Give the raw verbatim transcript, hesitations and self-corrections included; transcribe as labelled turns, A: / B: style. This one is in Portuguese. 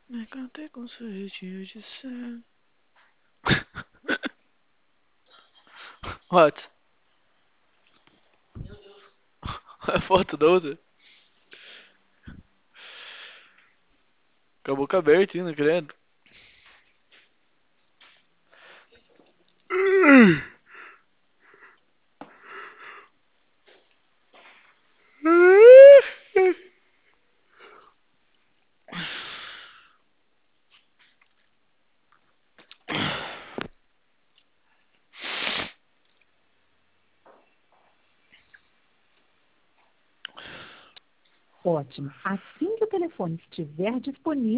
A: Me cantei com seu jeitinho de ser. What? A foto da outra? Com a boca aberta ainda, credo.
B: Ótimo. Assim que o telefone estiver disponível,